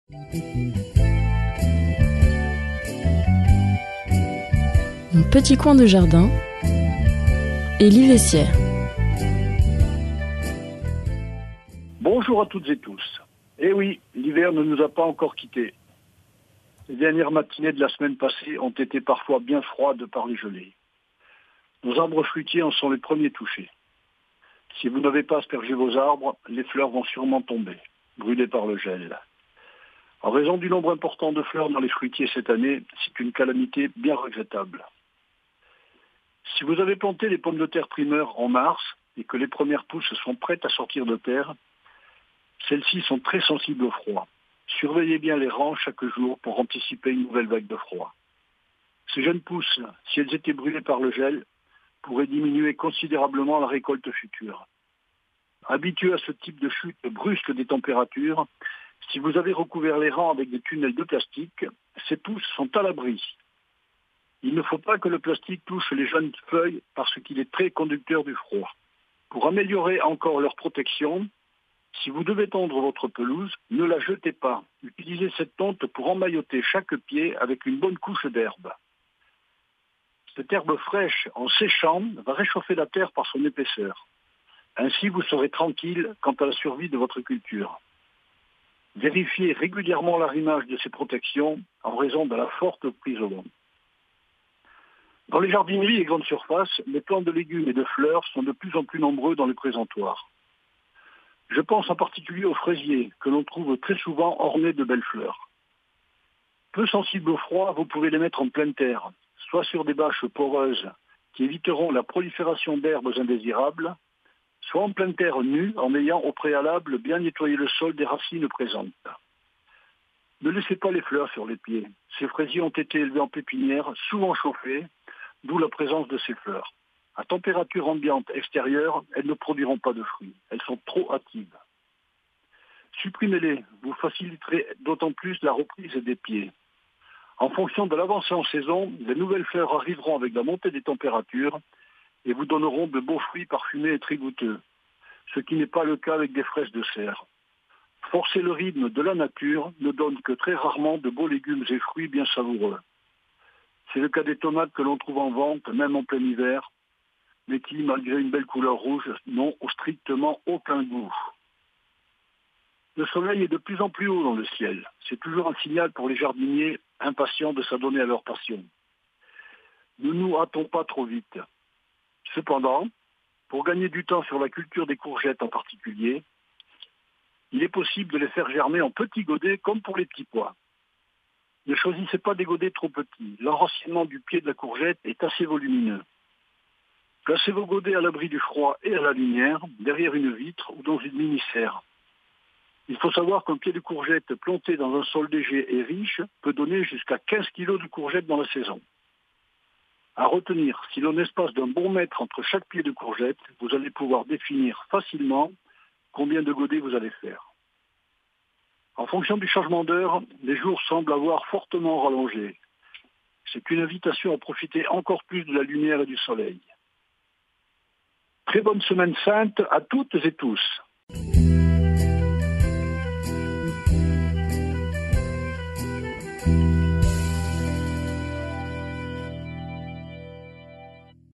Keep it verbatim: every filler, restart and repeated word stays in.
Mon petit coin de jardin, Élie Vessière. Bonjour à toutes et tous. Eh oui, l'hiver ne nous a pas encore quittés. Les dernières matinées de la semaine passée ont été parfois bien froides par les gelées. Nos arbres fruitiers en sont les premiers touchés. Si vous n'avez pas aspergé vos arbres, les fleurs vont sûrement tomber, brûlées par le gel. En raison du nombre important de fleurs dans les fruitiers cette année, c'est une calamité bien regrettable. Si vous avez planté les pommes de terre primeurs en mars et que les premières pousses sont prêtes à sortir de terre, celles-ci sont très sensibles au froid. Surveillez bien les rangs chaque jour pour anticiper une nouvelle vague de froid. Ces jeunes pousses, si elles étaient brûlées par le gel, pourraient diminuer considérablement la récolte future. Habitués à ce type de chute brusque des températures, si vous avez recouvert les rangs avec des tunnels de plastique, ces pousses sont à l'abri. Il ne faut pas que le plastique touche les jeunes feuilles parce qu'il est très conducteur du froid. Pour améliorer encore leur protection, si vous devez tondre votre pelouse, ne la jetez pas. Utilisez cette tonte pour emmailloter chaque pied avec une bonne couche d'herbe. Cette herbe fraîche, en séchant, va réchauffer la terre par son épaisseur. Ainsi, vous serez tranquille quant à la survie de votre culture. Vérifiez régulièrement l'arrimage de ces protections en raison de la forte prise au vent. Dans les jardineries et grandes surfaces, les plants de légumes et de fleurs sont de plus en plus nombreux dans les présentoirs. Je pense en particulier aux fraisiers, que l'on trouve très souvent ornés de belles fleurs. Peu sensibles au froid, vous pouvez les mettre en pleine terre, soit sur des bâches poreuses qui éviteront la prolifération d'herbes indésirables, soit en pleine terre nue en ayant au préalable bien nettoyé le sol des racines présentes. Ne laissez pas les fleurs sur les pieds. Ces fraisiers ont été élevés en pépinière, souvent chauffés, d'où la présence de ces fleurs. À température ambiante extérieure, elles ne produiront pas de fruits. Elles sont trop hâtives. Supprimez-les, vous faciliterez d'autant plus la reprise des pieds. En fonction de l'avancée en saison, les nouvelles fleurs arriveront avec la montée des températures et vous donneront de beaux fruits parfumés et très goûteux, ce qui n'est pas le cas avec des fraises de serre. Forcer le rythme de la nature ne donne que très rarement de beaux légumes et fruits bien savoureux. C'est le cas des tomates que l'on trouve en vente, même en plein hiver, mais qui, malgré une belle couleur rouge, n'ont strictement aucun goût. Le soleil est de plus en plus haut dans le ciel. C'est toujours un signal pour les jardiniers impatients de s'adonner à leur passion. Ne nous hâtons pas trop vite. Cependant, pour gagner du temps sur la culture des courgettes en particulier, il est possible de les faire germer en petits godets comme pour les petits pois. Ne choisissez pas des godets trop petits. L'enracinement du pied de la courgette est assez volumineux. Placez vos godets à l'abri du froid et à la lumière, derrière une vitre ou dans une mini-serre. Il faut savoir qu'un pied de courgette planté dans un sol léger et riche peut donner jusqu'à quinze kilos de courgettes dans la saison. À retenir, si l'on espace d'un bon mètre entre chaque pied de courgette, vous allez pouvoir définir facilement combien de godets vous allez faire. En fonction du changement d'heure, les jours semblent avoir fortement rallongé. C'est une invitation à profiter encore plus de la lumière et du soleil. Très bonne semaine sainte à toutes et tous.